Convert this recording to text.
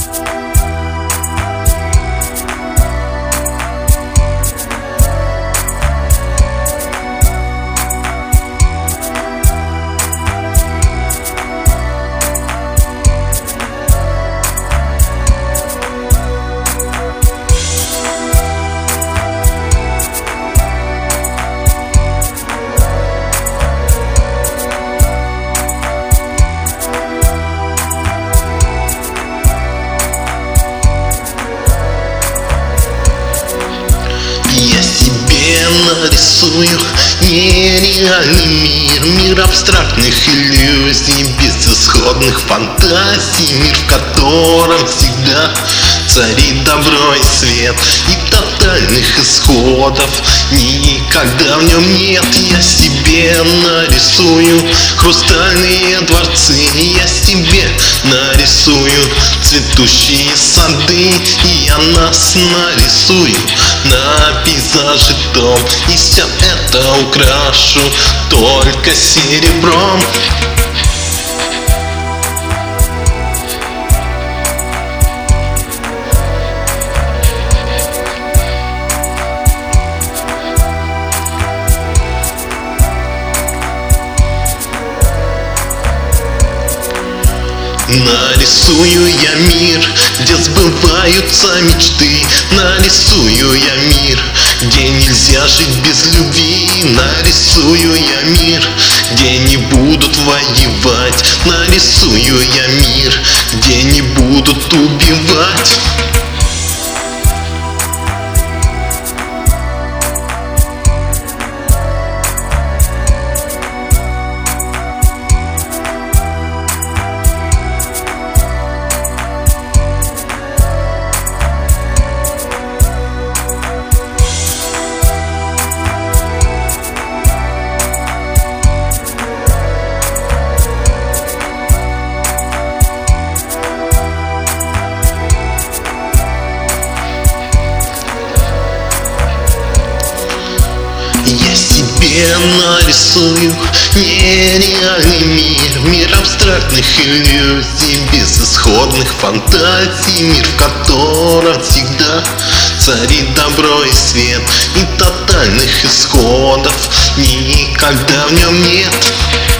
Нарисую нереальный мир, мир абстрактных иллюзий, безысходных фантазий, мир, в котором всегда царит добро и свет, и тотальных исходов никогда в нем нет. Я себе нарисую хрустальные дворцы, я себе нарисую цветущие сады, и я нас нарисую на пейзаже дом, и все это украшу только серебром. Нарисую я мир, где сбываются мечты. Нарисую я мир, где нельзя жить без любви. Нарисую я мир, где не будут воевать. Нарисую я мир, где не будут убивать. Я себе нарисую нереальный мир, мир абстрактных иллюзий, безысходных фантазий, мир, в котором всегда царит добро и свет, и тотальных исходов никогда в нем нет.